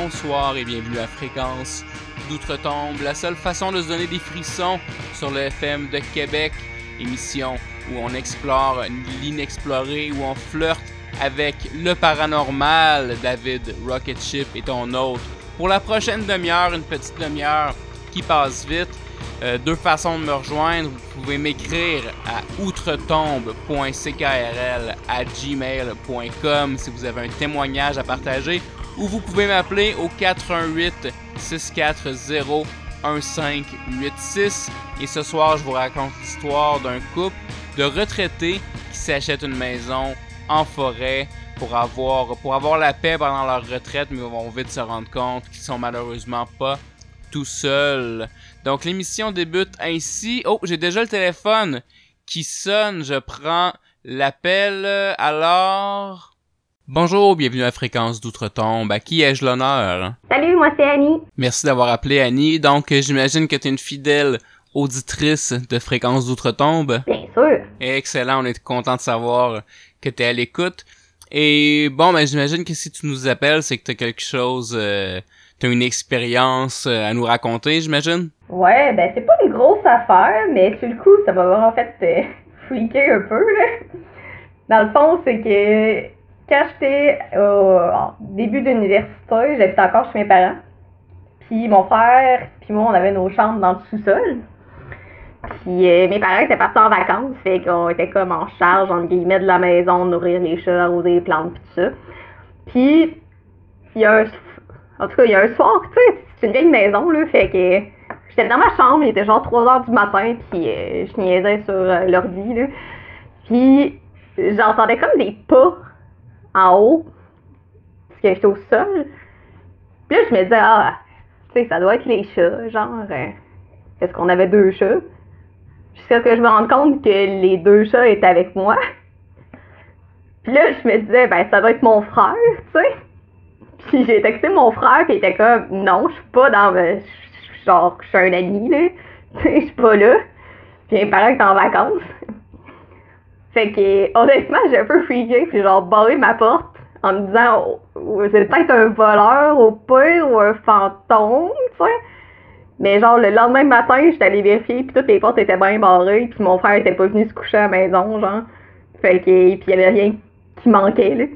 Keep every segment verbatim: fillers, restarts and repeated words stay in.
bonsoir et bienvenue à Fréquence d'Outre-Tombe, la seule façon de se donner des frissons sur le F M de Québec, émission où on explore l'inexploré, où on flirte avec le paranormal. David Rocketship est ton hôte. Pour la prochaine demi-heure, une petite demi-heure qui passe vite, euh, deux façons de me rejoindre. Vous pouvez m'écrire à outretombe point c k r l à gmail point com si vous avez un témoignage à partager, ou vous pouvez m'appeler au quatre un huit, six quatre zéro, un cinq huit six. Et ce soir, je vous raconte l'histoire d'un couple de retraités qui s'achètent une maison en forêt pour avoir, pour avoir la paix pendant leur retraite, mais ils vont vite se rendre compte qu'ils sont malheureusement pas tout seuls. Donc l'émission débute ainsi. Oh, j'ai déjà le téléphone qui sonne. Je prends l'appel. Alors... Bonjour, bienvenue à Fréquence d'Outre-Tombe. À qui ai-je l'honneur? Salut, moi c'est Annie. Merci d'avoir appelé, Annie. Donc, j'imagine que tu es une fidèle auditrice de Fréquence d'Outre-Tombe. Bien sûr. Excellent, on est content de savoir que tu es à l'écoute. Et bon, ben j'imagine que si tu nous appelles, c'est que tu as quelque chose... Euh, tu as une expérience à nous raconter, j'imagine? Ouais, ben c'est pas une grosse affaire, mais sur le coup, ça m'a en fait euh, freaké un peu, là. Dans le fond, c'est que quand j'étais au début d'université, j'habitais encore chez mes parents. Puis mon frère puis moi, on avait nos chambres dans le sous-sol. Puis euh, mes parents étaient partis en vacances, fait qu'on était comme en charge, entre guillemets, de la maison, de nourrir les chats, arroser les plantes, pis tout ça. Puis, il y a un... En tout cas, il y a un soir, tu sais, c'est une vieille maison, là, fait que j'étais dans ma chambre, il était genre trois heures du matin, puis euh, je niaisais sur euh, l'ordi, là. Puis, j'entendais comme des pas en haut, parce que j'étais au sol. Puis là, je me disais, ah, tu sais, ça doit être les chats, genre, euh, parce qu'on avait deux chats. Jusqu'à ce que je me rende compte que les deux chats étaient avec moi. Puis là, je me disais, ben, ça doit être mon frère, tu sais. Puis j'ai texté mon frère, pis il était comme, non, je suis pas dans le... Genre, je suis un ami, là. Tu sais, je suis pas là. Puis mes parents étaient en vacances. Fait que, honnêtement, j'ai un peu freaké, puis genre, barré ma porte en me disant, oh, c'est peut-être un voleur au pire, ou un fantôme, tu sais. Mais genre, le lendemain matin, j'étais allée vérifier, puis toutes les portes étaient bien barrées, puis mon frère était pas venu se coucher à la maison, genre. Fait que, puis il y avait rien qui manquait, là.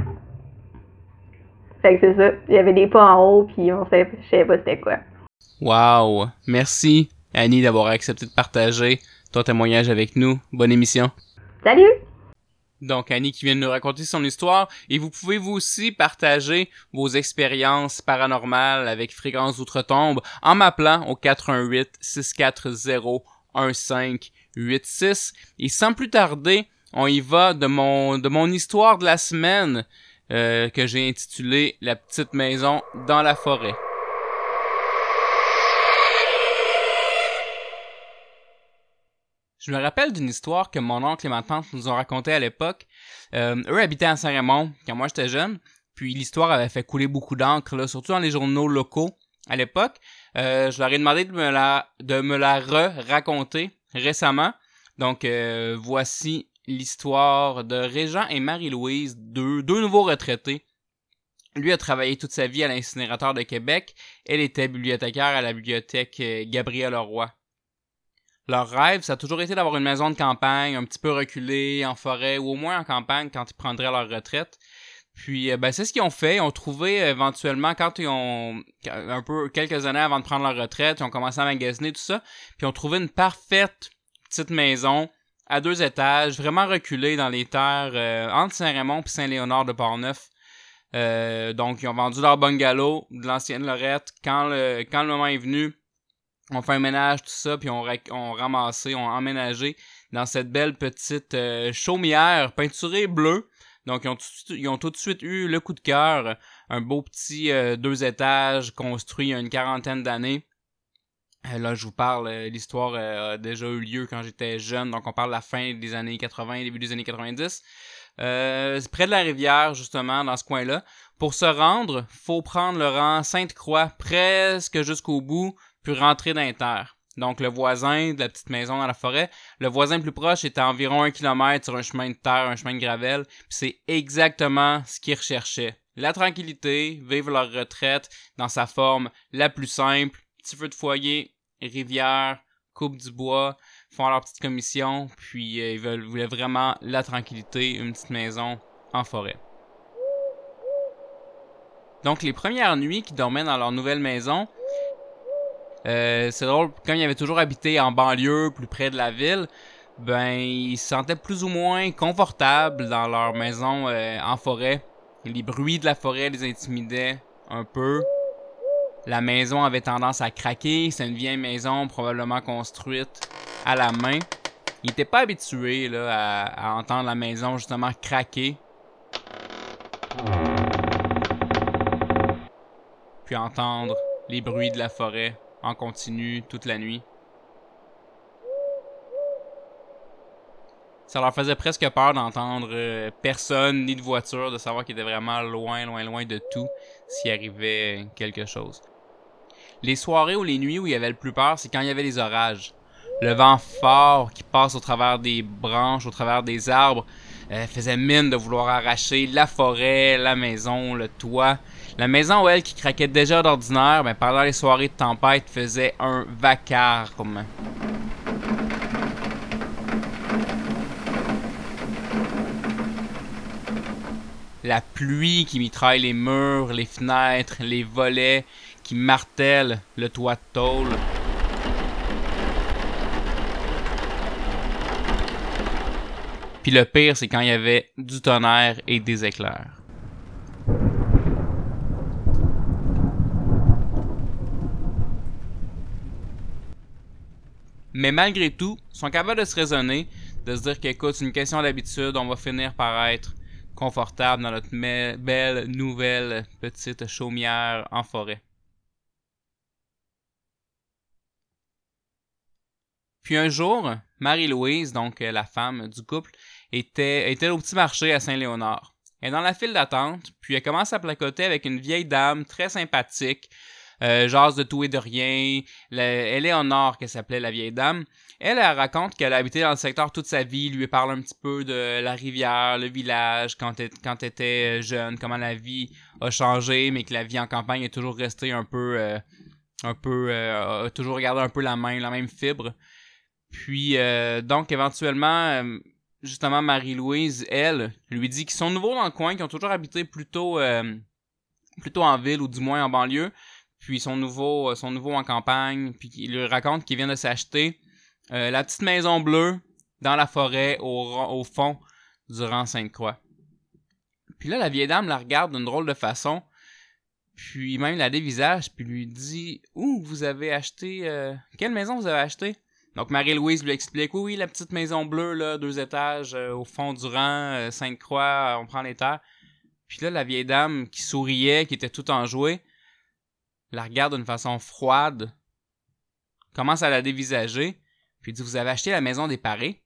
Fait que c'est ça, il y avait des pas en haut, puis on savait, je savais pas c'était quoi. Wow! Merci, Annie, d'avoir accepté de partager ton témoignage avec nous. Bonne émission! Salut! Donc, Annie qui vient de nous raconter son histoire, et vous pouvez vous aussi partager vos expériences paranormales avec Fréquence d'Outre-Tombe en m'appelant au quatre un huit, six quatre zéro, un cinq huit six. Et sans plus tarder, on y va de mon, de mon histoire de la semaine, Euh, que j'ai intitulé « La petite maison dans la forêt ». Je me rappelle d'une histoire que mon oncle et ma tante nous ont racontée à l'époque. Euh, eux habitaient à Saint-Raymond quand moi j'étais jeune, puis l'histoire avait fait couler beaucoup d'encre, là, surtout dans les journaux locaux à l'époque. Euh, je leur ai demandé de me la, de me la re-raconter récemment. Donc euh, voici l'histoire de Régent et Marie-Louise, deux, deux nouveaux retraités. Lui a travaillé toute sa vie à l'incinérateur de Québec. Elle était bibliothécaire à la bibliothèque Gabriel Leroy. Leur rêve, ça a toujours été d'avoir une maison de campagne, un petit peu reculée, en forêt, ou au moins en campagne quand ils prendraient leur retraite. Puis, ben, c'est ce qu'ils ont fait. Ils ont trouvé éventuellement, quand ils ont, un peu, quelques années avant de prendre leur retraite, ils ont commencé à magasiner tout ça, puis ils ont trouvé une parfaite petite maison à deux étages, vraiment reculé dans les terres euh, entre Saint-Raymond et Saint-Léonard de Portneuf. Euh, donc, ils ont vendu leur bungalow de l'ancienne Lorette. Quand le quand le moment est venu, on fait un ménage, tout ça, puis on, on ramassé, on emménagé dans cette belle petite euh, chaumière peinturée bleue. Donc, ils ont, tout, ils ont tout de suite eu le coup de cœur. Un beau petit euh, deux étages construit il y a une quarantaine d'années. Là, je vous parle, euh, l'histoire euh, a déjà eu lieu quand j'étais jeune, donc on parle de la fin des années quatre-vingts, début des années quatre-vingt-dix. Euh, c'est près de la rivière, justement, dans ce coin-là. Pour se rendre, faut prendre le rang Sainte-Croix, presque jusqu'au bout, puis rentrer dans les terres. Donc, le voisin de la petite maison dans la forêt, le voisin le plus proche était à environ un kilomètre sur un chemin de terre, un chemin de gravelle, puis c'est exactement ce qu'il recherchait. la tranquillité, vivre leur retraite dans sa forme la plus simple, petit feu de foyer, rivière, coupe du bois, font leur petite commission, puis euh, ils veulent, voulaient vraiment la tranquillité, une petite maison en forêt. Donc les premières nuits qu'ils dormaient dans leur nouvelle maison, euh, c'est drôle, comme ils avaient toujours habité en banlieue, plus près de la ville, ben ils se sentaient plus ou moins confortables dans leur maison euh, en forêt. Les bruits de la forêt les intimidaient un peu. La maison avait tendance à craquer, c'est une vieille maison probablement construite à la main. Ils n'étaient pas habitués là, à, à entendre la maison justement craquer. Puis entendre les bruits de la forêt en continu toute la nuit. Ça leur faisait presque peur d'entendre euh, personne ni de voiture, de savoir qu'ils étaient vraiment loin, loin, loin de tout s'il arrivait quelque chose. Les soirées ou les nuits où il y avait le plus peur, c'est quand il y avait les orages. Le vent fort qui passe au travers des branches, au travers des arbres, euh, faisait mine de vouloir arracher la forêt, la maison, le toit. La maison, elle, qui craquait déjà d'ordinaire, ben, pendant les soirées de tempête, faisait un vacarme. La pluie qui mitraille les murs, les fenêtres, les volets, qui martèle le toit de tôle. Puis le pire, c'est quand il y avait du tonnerre et des éclairs. Mais malgré tout, ils sont capables de se raisonner, de se dire qu'écoute, c'est une question d'habitude, on va finir par être confortable dans notre me- belle nouvelle petite chaumière en forêt. Puis un jour, Marie-Louise, donc la femme du couple, était, était au petit marché à Saint-Léonard. Elle est dans la file d'attente, puis elle commence à placoter avec une vieille dame très sympathique, euh, jase de tout et de rien. La, Éléonore, qu'elle s'appelait la vieille dame. Elle, elle raconte qu'elle a habité dans le secteur toute sa vie, lui parle un petit peu de la rivière, le village, quand elle, quand elle était jeune, comment la vie a changé, mais que la vie en campagne est toujours restée un peu, euh, un peu, euh, a toujours gardé un peu la même, la même fibre. Puis, euh, donc, éventuellement, euh, justement, Marie-Louise, elle, lui dit qu'ils sont nouveaux dans le coin, qu'ils ont toujours habité plutôt, euh, plutôt en ville ou du moins en banlieue. Puis, ils sont nouveaux, sont nouveaux en campagne. Puis, il lui raconte qu'ils viennent de s'acheter euh, la petite maison bleue dans la forêt au, au fond du rang Sainte-Croix. Puis là, la vieille dame la regarde d'une drôle de façon. Puis, même la dévisage, puis lui dit « Où vous avez acheté... Euh, quelle maison vous avez acheté? » Donc, Marie-Louise lui explique, oui, oui, la petite maison bleue, là, deux étages, euh, au fond du rang, euh, Sainte-Croix, euh, on prend les terres. Puis là, la vieille dame qui souriait, qui était tout enjouée, la regarde d'une façon froide, commence à la dévisager, puis dit, vous avez acheté la maison des Parés?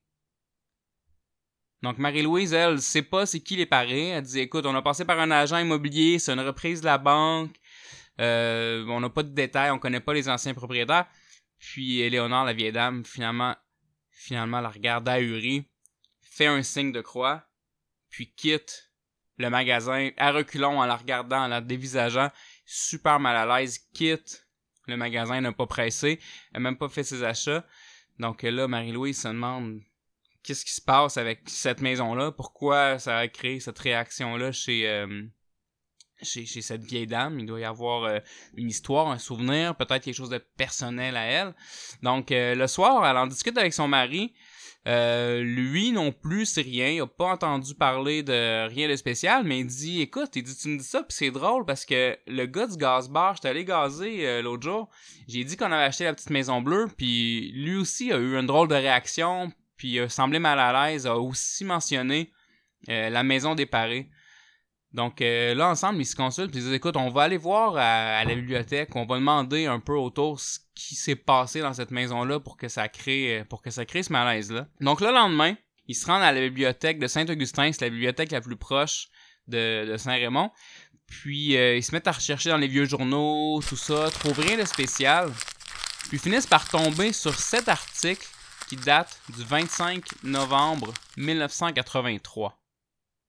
Donc, Marie-Louise, elle, sait pas c'est qui les Parés. Elle dit, écoute, on a passé par un agent immobilier, c'est une reprise de la banque, euh, on n'a pas de détails, on connaît pas les anciens propriétaires. Puis Éléonore, la vieille dame, finalement, finalement la regarde ahurie, fait un signe de croix, puis quitte le magasin à reculons en la regardant, en la dévisageant, super mal à l'aise, quitte le magasin, n'a pas pressé, elle n'a même pas fait ses achats. Donc là, Marie-Louise se demande qu'est-ce qui se passe avec cette maison-là, pourquoi ça a créé cette réaction-là chez... Euh, Chez, chez cette vieille dame. Il doit y avoir euh, une histoire, un souvenir, peut-être quelque chose de personnel à elle. Donc, euh, le soir, elle en discute avec son mari. Euh, lui non plus, c'est rien. Il a pas entendu parler de rien de spécial, mais il dit, écoute, il dit, tu me dis ça, puis c'est drôle, parce que le gars du gaz bar, j'étais allé gazer euh, l'autre jour, j'ai dit qu'on avait acheté la petite maison bleue, puis lui aussi a eu une drôle de réaction, puis il a semblé mal à l'aise, a aussi mentionné euh, la maison des Parés. Donc euh, là, ensemble, ils se consultent et ils disent, écoute, on va aller voir à, à la bibliothèque, on va demander un peu autour ce qui s'est passé dans cette maison-là pour que ça crée pour que ça crée ce malaise-là. Donc le lendemain, ils se rendent à la bibliothèque de Saint-Augustin, c'est la bibliothèque la plus proche de, de Saint-Raymond. Puis euh, ils se mettent à rechercher dans les vieux journaux, tout ça, trouvent rien de spécial. Puis finissent par tomber sur cet article qui date du vingt-cinq novembre mille neuf cent quatre-vingt-trois.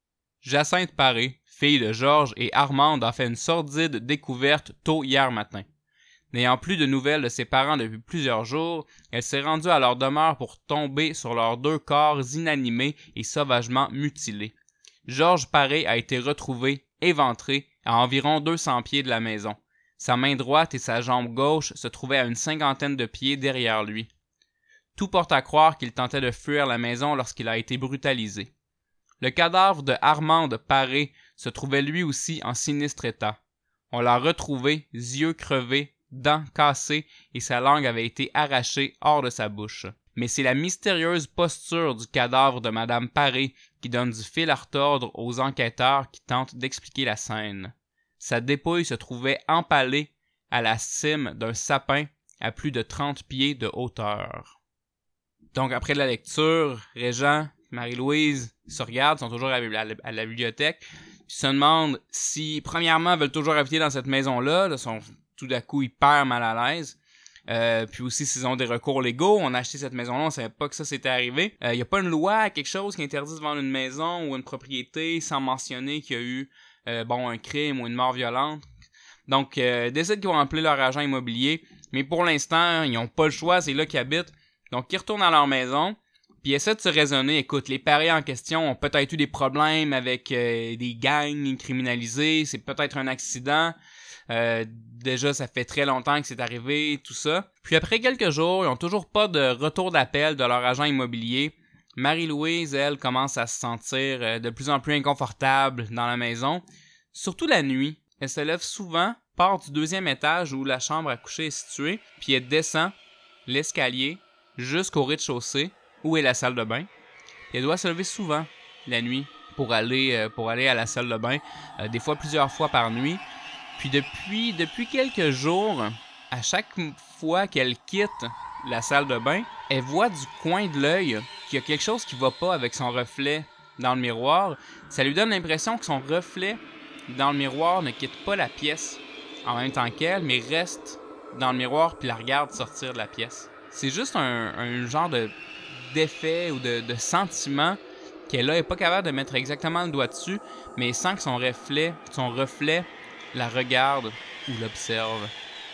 Jacinthe Paré, fille de Georges et Armande, a fait une sordide découverte tôt hier matin. N'ayant plus de nouvelles de ses parents depuis plusieurs jours, elle s'est rendue à leur demeure pour tomber sur leurs deux corps inanimés et sauvagement mutilés. Georges Paré a été retrouvé, éventré, à environ deux cents pieds de la maison. Sa main droite et sa jambe gauche se trouvaient à une cinquantaine de pieds derrière lui. Tout porte à croire qu'il tentait de fuir la maison lorsqu'il a été brutalisé. Le cadavre de Armande Paré se trouvait lui aussi en sinistre état. On l'a retrouvé, yeux crevés, dents cassées et sa langue avait été arrachée hors de sa bouche. Mais c'est la mystérieuse posture du cadavre de Madame Paré qui donne du fil à retordre aux enquêteurs qui tentent d'expliquer la scène. Sa dépouille se trouvait empalée à la cime d'un sapin à plus de trente pieds de hauteur. Donc après la lecture, Régent, Marie-Louise se regardent, sont toujours à la, à la, à la bibliothèque, ils se demandent si, premièrement, veulent toujours habiter dans cette maison-là, là, sont tout d'un coup hyper mal à l'aise. Euh, puis aussi, s'ils ont des recours légaux, on a acheté cette maison-là, on savait pas que ça s'était arrivé. Il euh, y a pas une loi, quelque chose qui interdit de vendre une maison ou une propriété sans mentionner qu'il y a eu euh, bon un crime ou une mort violente. Donc, euh, décident qu'ils vont appeler leur agent immobilier, mais pour l'instant, ils n'ont pas le choix, c'est là qu'ils habitent. Donc, ils retournent à leur maison, puis ils essaient de se raisonner. Écoute, les Paré en question ont peut-être eu des problèmes avec euh, des gangs criminalisés, c'est peut-être un accident. Euh, déjà, ça fait très longtemps que c'est arrivé, tout ça. Puis après quelques jours, ils n'ont toujours pas de retour d'appel de leur agent immobilier. Marie-Louise, elle, commence à se sentir euh, de plus en plus inconfortable dans la maison, surtout la nuit. Elle se lève souvent, part du deuxième étage où la chambre à coucher est située, puis elle descend l'escalier jusqu'au rez-de-chaussée, où est la salle de bain. Elle doit se lever souvent la nuit pour aller, euh, pour aller à la salle de bain, euh, des fois plusieurs fois par nuit. Puis depuis, depuis quelques jours, à chaque fois qu'elle quitte la salle de bain, elle voit du coin de l'œil qu'il y a quelque chose qui va pas avec son reflet dans le miroir. Ça lui donne l'impression que son reflet dans le miroir ne quitte pas la pièce en même temps qu'elle, mais reste dans le miroir puis la regarde sortir de la pièce. C'est juste un, un genre de d'effet ou de, de sentiment qu'elle là est pas capable de mettre exactement le doigt dessus, mais sent que son reflet, son reflet la regarde ou l'observe.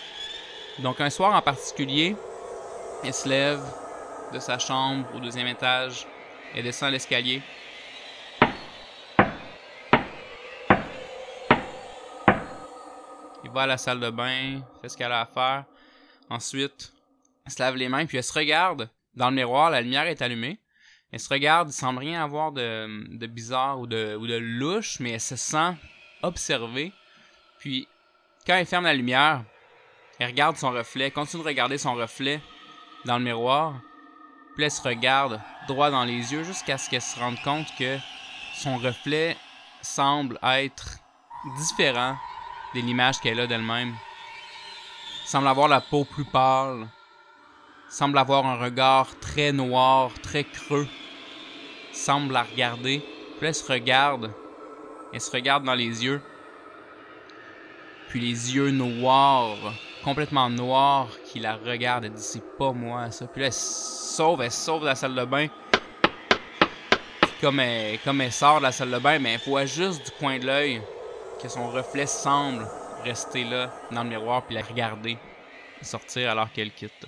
Donc un soir en particulier, elle se lève de sa chambre au deuxième étage, elle descend l'escalier. Elle va à la salle de bain, fait ce qu'elle a à faire. Ensuite, elle se lave les mains, puis elle se regarde dans le miroir, la lumière est allumée. Elle se regarde, il semble rien avoir de, de bizarre ou de, ou de louche, mais elle se sent observée. Puis, quand elle ferme la lumière, elle regarde son reflet, continue de regarder son reflet dans le miroir. Puis elle se regarde droit dans les yeux jusqu'à ce qu'elle se rende compte que son reflet semble être différent de l'image qu'elle a d'elle-même. Semble avoir la peau plus pâle. Semble avoir un regard très noir, très creux. Semble la regarder. Puis elle se regarde. Elle se regarde dans les yeux. Puis les yeux noirs, complètement noirs, qui la regardent. Elle dit, c'est pas moi, ça. Puis là, elle sauve, elle sauve de la salle de bain. Puis comme elle, comme elle sort de la salle de bain, mais elle voit juste du coin de l'œil que son reflet semble rester là, dans le miroir, puis la regarder sortir alors qu'elle quitte.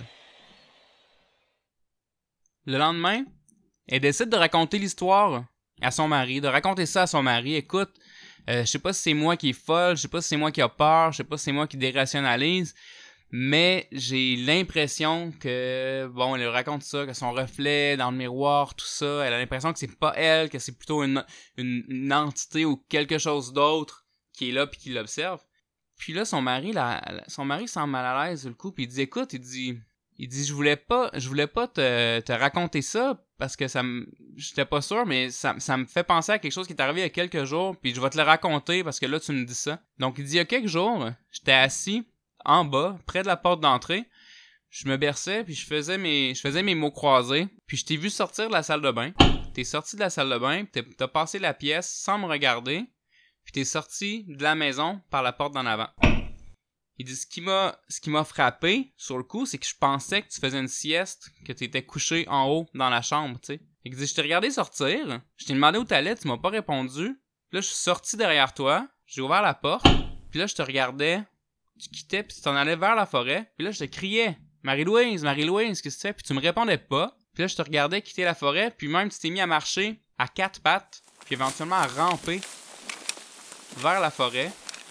Le lendemain, elle décide de raconter l'histoire à son mari, de raconter ça à son mari. Écoute, euh, je sais pas si c'est moi qui est folle, je sais pas si c'est moi qui a peur, je sais pas si c'est moi qui dérationalise, mais j'ai l'impression que, bon, elle raconte ça, que son reflet dans le miroir, tout ça, elle a l'impression que c'est pas elle, que c'est plutôt une, une, une entité ou quelque chose d'autre qui est là puis qui l'observe. Puis là, son mari, là, son mari semble mal à l'aise sur le coup, puis il dit, écoute, il dit... Il dit, je voulais pas, je voulais pas te, te raconter ça parce que ça me, j'étais pas sûr, mais ça, ça me fait penser à quelque chose qui est arrivé il y a quelques jours, puis je vais te le raconter parce que là, tu me dis ça. Donc, il dit, il y a quelques jours, j'étais assis en bas, près de la porte d'entrée, je me berçais, puis je faisais mes, je faisais mes mots croisés, puis je t'ai vu sortir de la salle de bain. T'es sorti de la salle de bain, puis t'as passé la pièce sans me regarder, puis t'es sorti de la maison par la porte d'en avant. Il dit, ce qui m'a, ce qui m'a frappé sur le coup, c'est que je pensais que tu faisais une sieste, que tu étais couché en haut dans la chambre, tu sais. Il dit, je t'ai regardé sortir, je t'ai demandé où t'allais, tu m'as pas répondu, Là, je suis sorti derrière toi, j'ai ouvert la porte, puis là, je te regardais, tu quittais, puis tu t'en allais vers la forêt, puis là, je te criais « Marie-Louise, Marie-Louise, qu'est-ce que tu fais? » Puis tu me répondais pas, puis là, je te regardais quitter la forêt, puis même tu t'es mis à marcher à quatre pattes, puis éventuellement à ramper vers la forêt.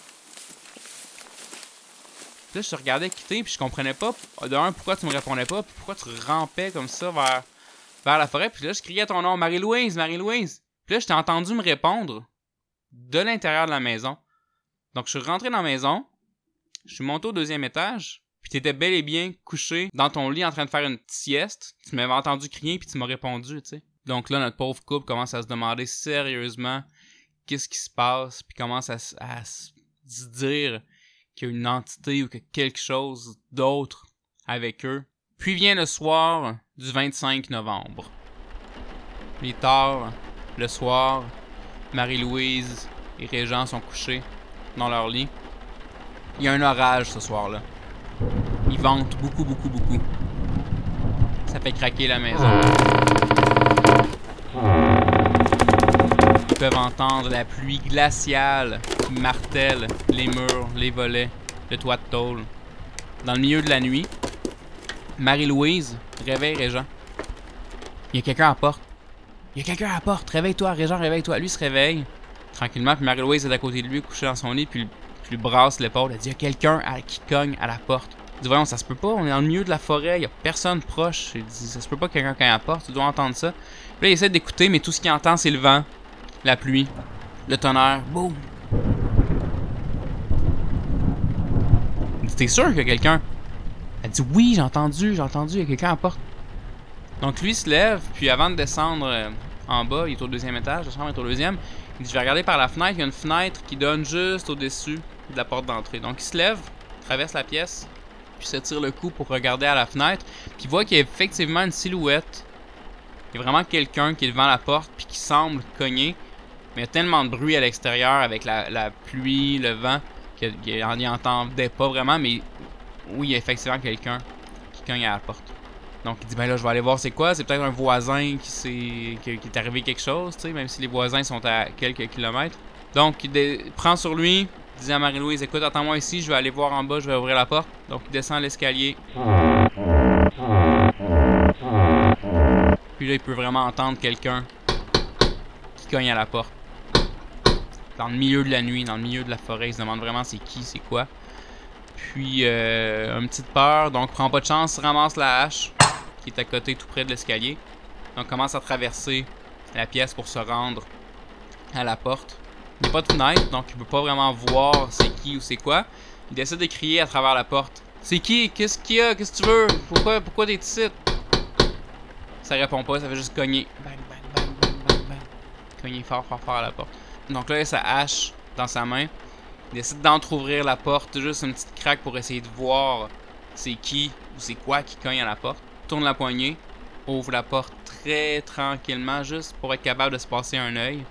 Puis là, je te regardais quitter, puis je comprenais pas, de un, pourquoi tu me répondais pas, puis pourquoi tu rampais comme ça vers, vers la forêt. Puis là, je criais ton nom, Marie-Louise, Marie-Louise. Puis là, je t'ai entendu me répondre de l'intérieur de la maison. Donc, je suis rentré dans la maison, je suis monté au deuxième étage, puis t'étais bel et bien couché dans ton lit en train de faire une sieste. Tu m'avais entendu crier, puis tu m'as répondu, tu sais. Donc là, notre pauvre couple commence à se demander sérieusement qu'est-ce qui se passe, puis commence à, à, à se dire qu'il y a une entité ou que quelque chose d'autre avec eux. Puis vient le soir du vingt-cinq novembre. Il est tard, le soir, Marie-Louise et Régent sont couchés dans leur lit. Il y a un orage ce soir-là. Il vente beaucoup, beaucoup, beaucoup. Ça fait craquer la maison. Ils peuvent entendre la pluie glaciale qui martèle les murs, les volets, le toit de tôle. Dans le milieu de la nuit, Marie-Louise réveille Régent. Il y a quelqu'un à la porte. Il y a quelqu'un à la porte. Réveille-toi, Régent, réveille-toi. Lui se réveille tranquillement, puis Marie-Louise est à côté de lui, couchée dans son lit, puis lui brasse l'épaule. Elle dit « Il y a quelqu'un qui cogne à la porte. » Il dit « Voyons, ça se peut pas, on est dans le milieu de la forêt, il y a personne proche. » Il dit « Ça se peut pas que quelqu'un cogne à la porte, tu dois entendre ça. » Puis là, il essaie d'écouter, mais tout ce qu'il entend, c'est le vent, la pluie, le tonnerre. Boum! Il dit « T'es sûr qu'il y a quelqu'un? » Elle dit « Oui, j'ai entendu, j'ai entendu, il y a quelqu'un à la porte. » Donc lui se lève, puis avant de descendre euh, en bas, il est au deuxième étage, la chambre est au deuxième, il dit « Je vais regarder par la fenêtre, il y a une fenêtre qui donne juste au-dessus de la porte d'entrée. » Donc il se lève, traverse la pièce, puis se tire le cou pour regarder à la fenêtre, puis il voit qu'il y a effectivement une silhouette. Il y a vraiment quelqu'un qui est devant la porte, puis qui semble cogner, mais il y a tellement de bruit à l'extérieur avec la, la pluie, le vent, qu'il n'y entendait pas vraiment, mais oui, il y a effectivement quelqu'un qui cogne à la porte. Donc il dit ben là je vais aller voir c'est quoi, c'est peut-être un voisin qui s'est qui, qui est arrivé quelque chose, tu sais, même si les voisins sont à quelques kilomètres. Donc il dé- prend sur lui, il dit à Marie-Louise écoute attends-moi ici, je vais aller voir en bas, je vais ouvrir la porte. Donc il descend l'escalier. Puis là il peut vraiment entendre quelqu'un qui cogne à la porte. Dans le milieu de la nuit, dans le milieu de la forêt, il se demande vraiment c'est qui, c'est quoi. Puis euh, une petite peur, donc prend pas de chance, ramasse la hache qui est à côté tout près de l'escalier. Donc commence à traverser la pièce pour se rendre à la porte. Il n'y a pas de fenêtre, donc il peut pas vraiment voir c'est qui ou c'est quoi. Il décide de crier à travers la porte. C'est qui? Qu'est-ce qu'il y a? Qu'est-ce que tu veux? Pourquoi, pourquoi t'es ici? Ça répond pas, ça fait juste cogner. Bang, bang, bang, bang, bang, bang. Cogner fort, fort, fort à la porte. Donc là, il a sa hache dans sa main. Il décide d'entrouvrir la porte, juste une petite craque pour essayer de voir c'est qui ou c'est quoi qui cogne à la porte. Tourne la poignée, ouvre la porte très tranquillement, juste pour être capable de se passer un œil.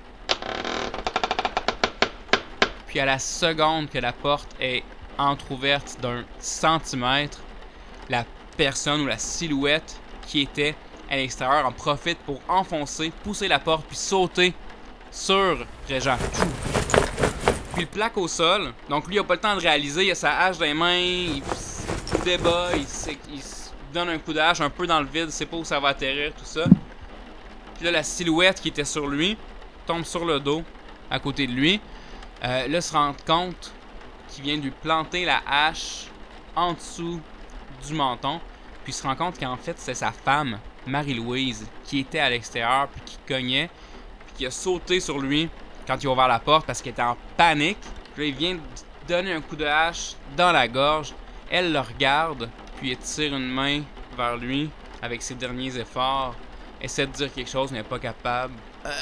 Puis à la seconde que la porte est entrouverte d'un centimètre, la personne ou la silhouette qui était à l'extérieur en profite pour enfoncer, pousser la porte, puis sauter sur Régent. Puis il plaque au sol. Donc lui, il n'a pas le temps de réaliser. Il a sa hache dans les mains. Il se débat. Il, il se donne un coup de hache un peu dans le vide. Il sait pas où ça va atterrir, tout ça. Puis là, la silhouette qui était sur lui tombe sur le dos, à côté de lui. Euh, là, se rend compte qu'il vient de lui planter la hache en dessous du menton. Puis il se rend compte qu'en fait, c'est sa femme, Marie-Louise, qui était à l'extérieur, puis qui cognait, puis qui a sauté sur lui quand il a ouvert la porte parce qu'elle était en panique. Puis là, il vient de donner un coup de hache dans la gorge. Elle le regarde, puis elle tire une main vers lui avec ses derniers efforts. Essaie de dire quelque chose, mais elle n'est pas capable.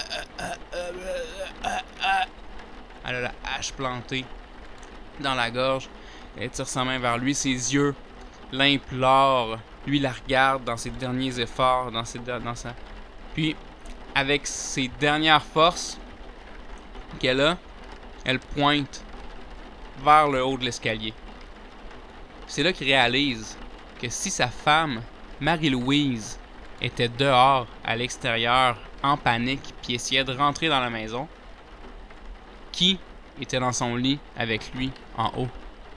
Elle a la hache plantée dans la gorge. Elle tire sa main vers lui, ses yeux l'implorent. Lui, il la regarde dans ses derniers efforts, dans, ses, dans sa... Puis, avec ses dernières forces qu'elle a, elle pointe vers le haut de l'escalier. C'est là qu'il réalise que si sa femme, Marie-Louise, était dehors, à l'extérieur, en panique, puis essayait de rentrer dans la maison, qui était dans son lit avec lui en haut.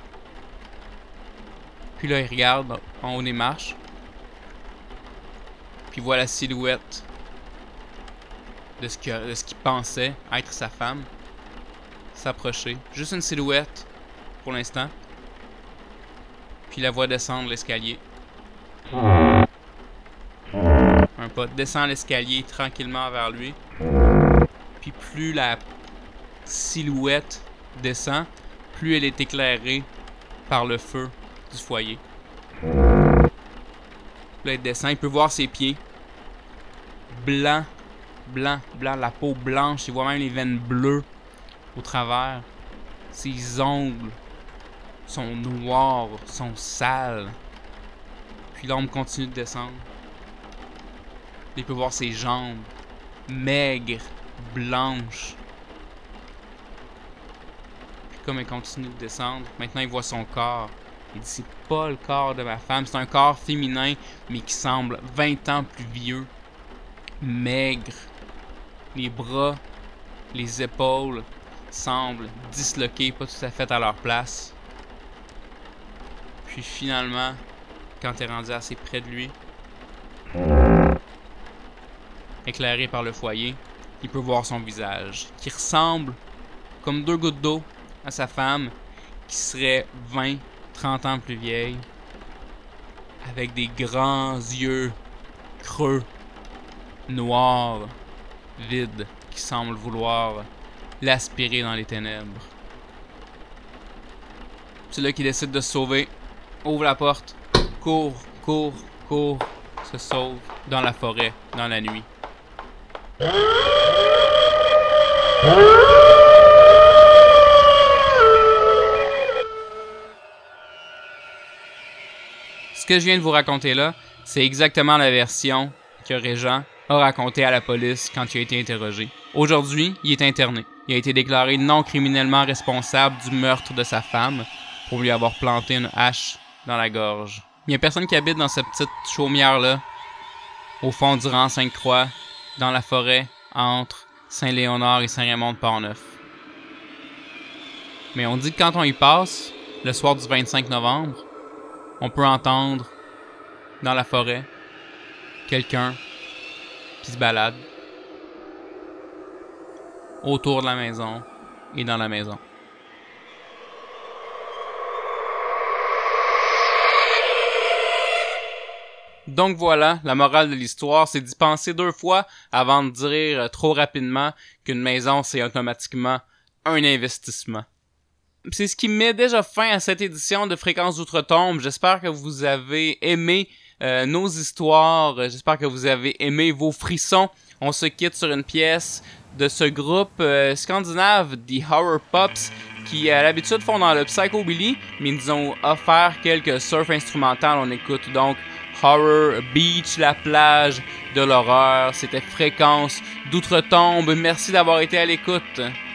Puis là, il regarde en haut des marches. Puis il voit la silhouette de ce qu'il de ce qu'il pensait être sa femme s'approcher. Juste une silhouette pour l'instant. Puis il la voit descendre l'escalier. Un pas descend l'escalier tranquillement vers lui. Puis plus la silhouette descend, plus elle est éclairée par le feu du foyer. Là, il descend, il peut voir ses pieds. Blanc, blanc, blanc, la peau blanche. Il voit même les veines bleues au travers. Ses ongles sont noirs, sont sales. Puis l'ombre continue de descendre. Il peut voir ses jambes, maigres, blanches. Puis comme elle continue de descendre, maintenant il voit son corps. Il dit, c'est pas le corps de ma femme, c'est un corps féminin, mais qui semble vingt ans plus vieux. Maigre. Les bras, les épaules semblent disloqués, pas tout à fait à leur place. Puis finalement, quand t'es rendu assez près de lui, éclairé par le foyer, il peut voir son visage, qui ressemble comme deux gouttes d'eau à sa femme, qui serait vingt, trente ans plus vieille, avec des grands yeux creux, noirs, vides, qui semblent vouloir l'aspirer dans les ténèbres. C'est là qu'il décide de se sauver, ouvre la porte, court, court, court, se sauve dans la forêt, dans la nuit. Ce que je viens de vous raconter là, c'est exactement la version que Régent a racontée à la police quand il a été interrogé. Aujourd'hui, il est interné. Il a été déclaré non criminellement responsable du meurtre de sa femme pour lui avoir planté une hache dans la gorge. Il n'y a personne qui habite dans cette petite chaumière-là, au fond du rang Sainte-Croix, dans la forêt, entre Saint-Léonard et Saint-Raymond-de-Portneuf. Mais on dit que quand on y passe, le soir du vingt-cinq novembre, on peut entendre, dans la forêt, quelqu'un qui se balade autour de la maison et dans la maison. Donc voilà, la morale de l'histoire, c'est d'y penser deux fois avant de dire trop rapidement qu'une maison, c'est automatiquement un investissement. C'est ce qui met déjà fin à cette édition de Fréquence d'Outre-Tombe. J'espère que vous avez aimé euh, nos histoires, j'espère que vous avez aimé vos frissons. On se quitte sur une pièce de ce groupe euh, scandinave, The Horror Pups, qui à l'habitude font dans le psychobilly, mais ils nous ont offert quelques surf instrumentales. On écoute donc Horror Beach, la plage de l'horreur. C'était Fréquence d'Outre-Tombe. Merci d'avoir été à l'écoute.